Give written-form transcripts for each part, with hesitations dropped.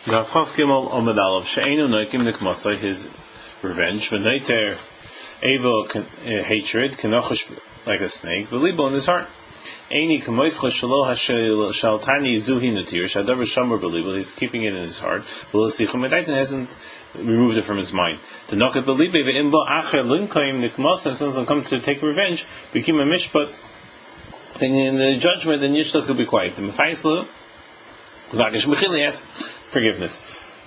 Zavchav Gimel Omid Aleph She'enu Noikim Nikmasai, his revenge, V'noiter Evo hatred, Kenochosh like a snake, V'libo in his heart. Eini Kamoischa Shalo Shaltani Zuhi Natir, Shadavar Shamar Belibo, he's keeping it in his heart, V'losichum Medaitan hasn't removed it from his mind. The Nokat Belibe V'imbo Acher Linkoim Nikmasai, someone come to take revenge, became a mishpat, thinking in the judgment, and Yishla could be quiet. The Mefaislu, Vagish Mechili asks forgiveness.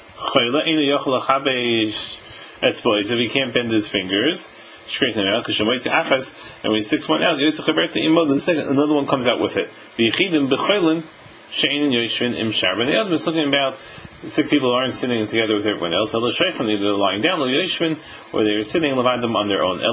If he can't bend his fingers, straighten them out, and when he sticks one out, another one comes out with it. The other is talking about sick people who aren't sitting together with everyone else. Either they're lying down, or they're sitting on their own.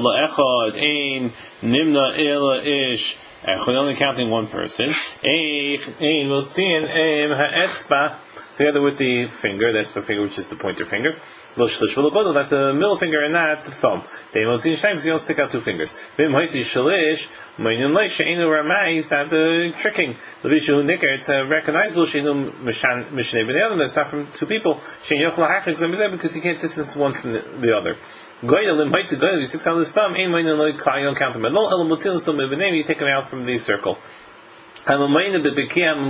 We're only counting one person. We'll see in together with the finger, that's the finger which is the pointer finger. That's the middle finger and not the thumb. Because you don't stick out two fingers. That's the tricking. It's recognizable. That's not from two people. Because you can't distance one from the other. He sticks out his thumb, you don't count him. You take him out from the circle. The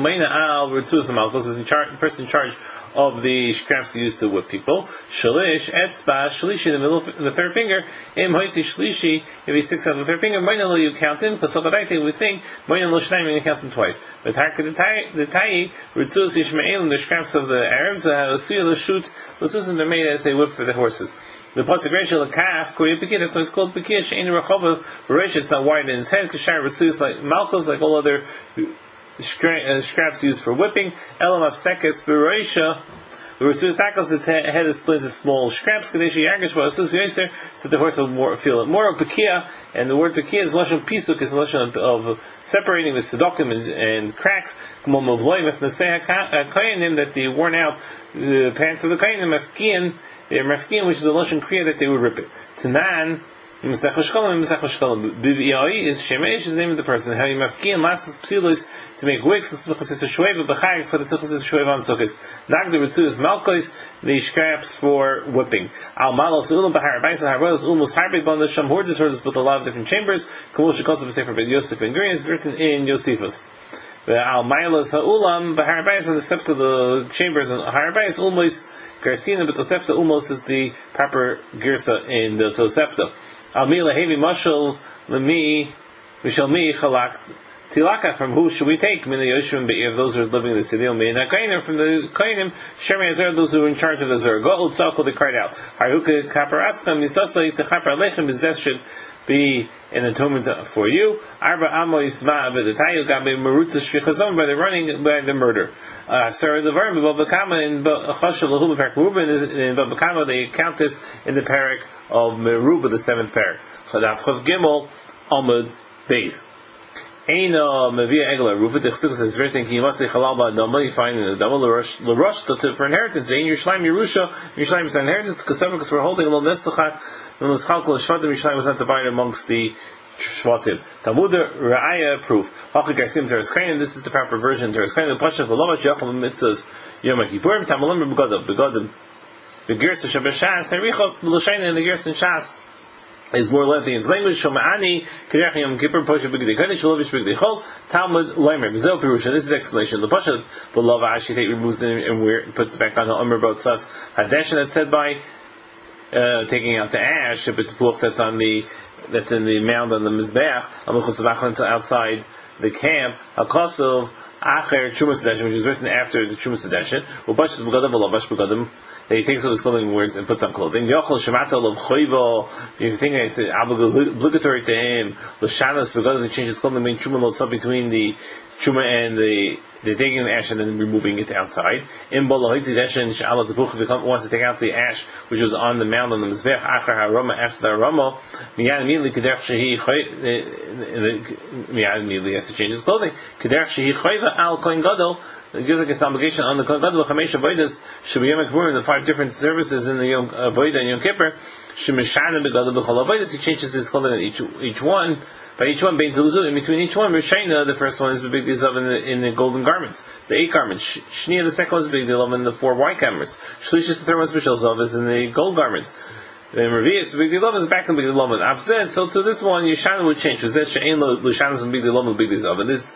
person in charge of the scraps used to whip people. Shalish, etzba, shlishi, in the middle of the third finger. Shlishi, if he sticks out the third finger, you count him. We think, you count him twice. The ta'i, the scraps of the Arabs, they're made as a whip for the horses. The pasuk Rachel Lakach Korea Bekir, that's why it's called Bekir. She'ein Rachova. Rachel, it's not wide in his head. Kashar Ritzus, like Malchus, like all other scraps used for whipping. Elam Afsekes Bereisha. The Ritzus tackles its head is split into small scraps. Kadeshi Yagish Vasus Yoser, so the horse will feel it more. Bekir, and the word Bekir is lashon pisuk, is lashon of separating the sedokim and cracks. Kamom of loim if Naseh Kayanim, that the worn out pants of the Kayanim Afkian. They're mafkin, which is a lashon kriya that they would rip it. Tanan, Masech Shkolim, Biviyai is Shemesh, is the name of the person. How you mafkin, lasses psilos to make wicks, the sukkos is a shueva, b'chayik for the sukkos is a shueva on sukkos. Nagdi ritzu is malkos, the scraps for whipping. Al malos ulam b'har b'ais and harolos ulmos harbid bon the shamhord is heard with a lot of different chambers. Kamush shekos of a sefer Yosef and Gurian is written in Yosefus. Al mailas ha'ulam b'har b'ais on the steps of the chambers and har b'ais ulmos Garsina but Tosefta Umos is the proper Girsa in the Tosefta. Almila Hevi Mashal Lemi Mishalmi Chalak Tilaka, from who should we take? Mina Yoshim Be'ir, those who are living in the city, Mina Kainim, from the Kainim, Shemi Azar, those who are in charge of the Zor. Go Utzako, they cried out. Haruka Kaparaskam, Nisasa, Techapar Lechem, his death should be an atonement for you. Arba Amo Isma, but the Tayu Gabi Marutza Shvichazon, by the running, by the murder. Sarah the Varm, Babakama, in Chashav Lahub, Parak Meruba, in Babakama, they count this in the parak of Meruba, the seventh parak. Chadat Chav Gimel, Amud, Beis. Eina Mevia Egla, Rufa, the Chsuk says, Vertin, Ki Yimasi Chalal Ba'adama, you find in the Dama, L'Rosh, for inheritance, Ein Yerushalayim Yerusha, Yerushalayim is an inheritance, because we're holding a little Neslachat, L'Neschalkal, Shvatim, Yerushalayim was not divided amongst the Shvatim. Talmud Ra'aya proof. Hachi Garsim Teres Kainim, this is the proper version. Teres Kainim, Pasha, V'Lavash, Yachal, Mitzvahs, Yom HaKippurim, Tamalim, Begadim. The Gersa Shabbashas, Haricha, L'Shaina, and the Gersa Shas is more lengthy in its language. Shoma'ani, Kedech Yom Kippur, Pasha B'Gdei Kodesh, V'Lavish B'Gdei Chol, Talmud Leimer, B'Zel Pirusha, this is the explanation. The Pasha, V'Lava Ashitay removes it and puts it back on the Omer Botzas Hadeshin, that's said by taking out the ash, that's in the mound on the Mizbeach, outside the camp, Hakosov, Acher, Trumas Sedeshin, which is written after the Trumas Sedeshin, Ubashas Begadim, V'Lavash Begadim, that he takes off his clothing and wears and puts on clothing. Yochel Shemata Lov Choivo, if you think it's obligatory to him, L'Shanos Begadim, to change his clothing, between Truma Lotzah, between the Truma and the taking the ash and then removing it outside. In Bolohizi Deshin, Sha'ala Tepuch wants to take out the ash which was on the mound on the Mizbech, Achar HaRoma, after the Aroma, Miyad immediately Kederch Shehi Miyad immediately has to change his clothing. Kederch Shehi Choiva Al Kohen Gadol, It gives like an obligation on the Kohen Gadol Chamesh Avodas should be Yom Kippurim, the 5 different services in the Yom Avodah and Yom Kippur. Shemeshana begadol b'chol Avodas. He changes his clothing in each one. By each one, bein zuluzu, in between each one, Rishayna, the first one is the big deal of in the golden garments, the 8 garments. Shnia, the second one is the big deal of in the 4 white garments. Shlishis, the third one is Bishal Zav, is in the gold garments. Then Revius, the big deal of is back in the big deal of. I've said, so to this one, Yeshana would change. Because that's She'en lo Lushanas and big deal of the big deal of. And this,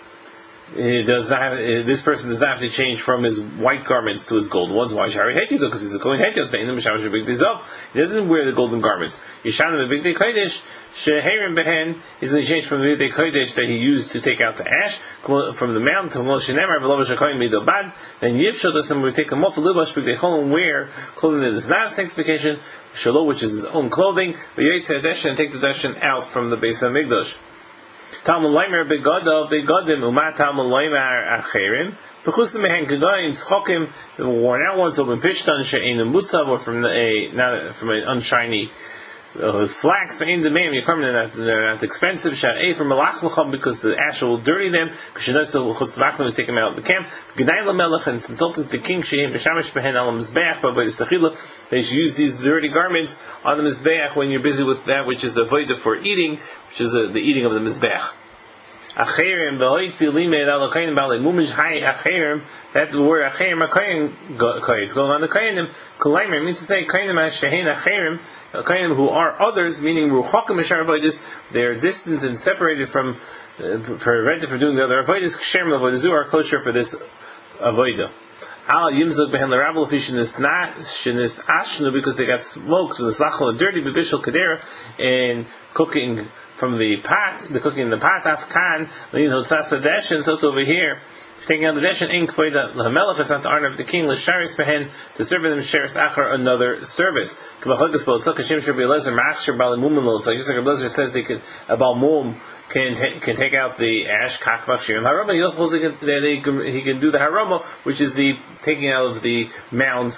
this person does not have to change from his white garments to his gold ones. Why Shari Hetido? Because he's a Kohen Hetido. He doesn't wear the golden garments. Yeshana the Bigdei Kodesh Sheherim Behen is going to change from the Bigdei Kodesh that he used to take out the ash from the mountain to Moshe Shenemar V'Lovash HaKohen Mido Bad. Then Yivshot us and we take him off the Libash Bigdei Chol and wear clothing that is not of sanctification, Shalom, which is his own clothing, the Yotzei Deshen, and take the Deshen out from the base of Migdash. Talmud Leimer begodim umat Talmud Leimer acherim. B'chusim mehen kagayim tzchokim, the worn out ones open pishtan she'ein mutzav, or from an unshiny flax. Ve'ein demem yikarm, they're not expensive. She'ei from malach l'cham, because the ash will dirty them. K'shenotzel chutz l'machlim, is taken out of the camp. G'nai l'melech, and insulted the king she'ein b'shamish behen al mizbeach, but by the sechila they should use these dirty garments on the mizbeach when you're busy with that which is the avodah for eating, which is the eating of the mizbeach. Acherim v'hoitzi limed al kohenim b'alei mumish hay acherim. That word acherim kohen going on the kohenim. Kolaimer means to say kohenim shehein acherim, kohenim who are others, meaning ruchakim mishar avodas. They are distant and separated from prevented from doing the other avodas. Ksherim avodazu are kosher for this avodah. Al yimzuk behen l'rabel fishinis ashnu, because they got smoked with the slachol dirty b'bishul kedera and cooking from the pot, the cooking in the pot, afkan, lein hotzasa deshen, so over here, if taking out the deshen, in kvoida l'hamelech, it's not the honor of the king, l'sharis behen, to serve them sharis achar, another service. K'bachagos b'lotzak, Hashem shir b'elezer, ma'achshir b'alimumin l'lotzak, just like a Belezer says, a balmum can take out the ash, kakbach shir, and harama, he also supposed he can do the harama, which is the taking out of the mound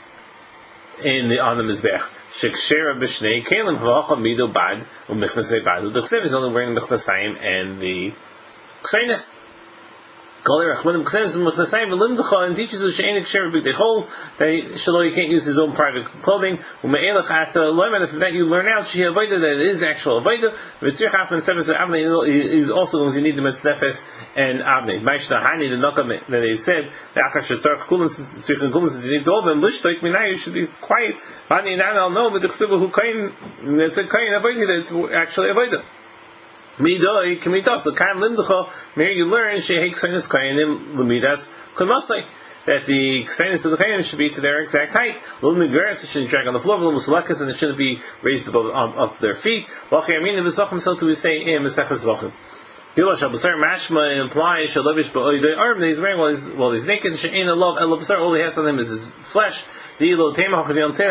on the mizbech. Shekshera b'shnei kelim havacha mido bad u'michnasei bad. The chsev is only wearing the michnasayim and the kseinis. Galer achmanim kseinis u'michnasayim v'limdecha, and teaches us she'enik shera b'gdei chol, that he can't use his own private clothing. U'me'elach ata loimen, from that you learn out she avoida, that it is actual avoida. V'tzirch achman nefes avnei, he's also going to need the nefes and avnei. Ma'ishta hani, the nokam that they said, the akar shetzarch kulan, since he needs all of them, lishtoik minai, you should be quiet. Bani nan I'll know, but the chsiva who kain, they said kain avoida, that's actually avoida. Midoi k'midas kain limdecha. Here you learn shehei kseinis kainim l'midas k'masai, that the kseinis of the kainim should be to their exact height. L'migeres, it shouldn't drag on the floor. L'musalakas, and it shouldn't be raised above their feet. L'achei amina v'zachim, so to we say in Mesechus Zvachim. Gilosh abasar mashma implies shalavish ba'oidei arm that he's wearing while he's naked. She'ein alav el abasar, all he has on him is his flesh. Why did we say the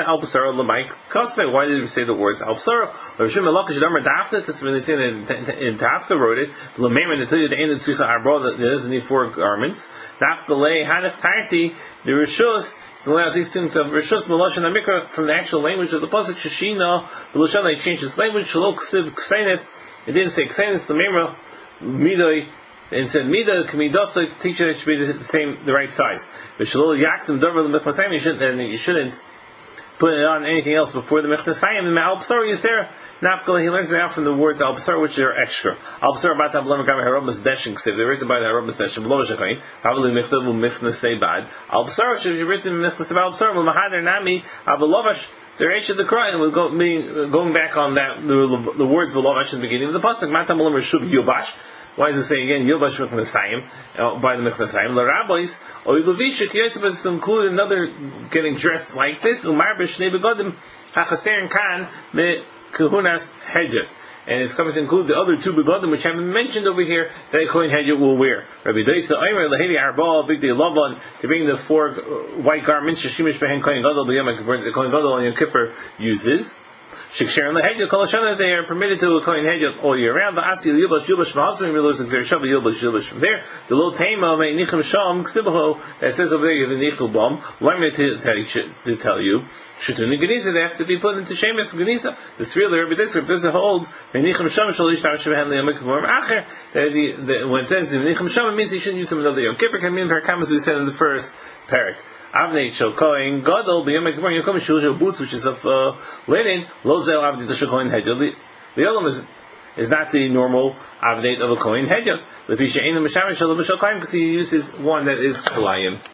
words al-basar? Because when they say that in Tafka wrote it, they tell you that there doesn't need 4 garments. The Rishus, so out these things of Rishus Meloshan Amikra from the actual language of the pasuk Shishina. Meloshan, they changed its language. Shalok Ksiv Ksainis. It didn't say Ksainis. The Memra Midoi. And said Mida Kamidasa to teach it should be the right size. But Shalol Yaktim Dover the Mechnasayim, you shouldn't put it on anything else before the Mechnasayim. And Al B'sar Yisera Nafkala, he learns it out from the words Al B'sar, which are extra. Al B'sar Batam B'lam Gam Haramas Deshin Ksiv. They're written by the Haramas Deshin B'lo Shakain. Probably Mechtav Mechnasay Bad. Al B'sar should be written Mechnasay Al B'sar Mahader Nami Avalovash. The Reish of the Quran, and we're going back on that the words V'lovash in the beginning of the pasuk. Matam B'lam Reshub Yobash. Why does it say again Yobash Mechnasayim by the Mechnasayim? The rabbis or Levisha Kiyosebas include another getting dressed like this. Umar b'shnei begodim hachaserin kan me kahunas hedjot, and it's coming to include the other 2 begodim which haven't mentioned over here that a kohen hedjot will wear. Rabbi Doisa Omer lehevi arba big day lavan, to bring the 4 white garments sheshimish behen kohen gadol b'yom kippur, the kohen gadol on Yom Kippur uses. Shiksharon lehedya kol hashana, they are permitted to a kohen hedya all year round. The asi yubash yubash mahasim reloos exer shav yubash yubash from there. The lo tema me nichim sham ksibaho that says over there the nichul bom. Let me to tell you. Shutuni Ganisa, they have to be put into Shemus Ganisa. The Srila Rabbi Disser holds Menichim Sham Shalish Tam Shemahan Liyam Kippur Acher. When it says Menichim Sham, it means he shouldn't use them another Yom Kippur. Can mean Parakamas we said in the first parak. Avnei Shel Kohen Gadol B'Yom Kippur Yokom Shul boots which is of linen. Lo Zel Avnei Shel Kohen Hedjel. The Olam is not the normal Avnei of a Kohen Hedjel. Because he uses one that is Kalayim.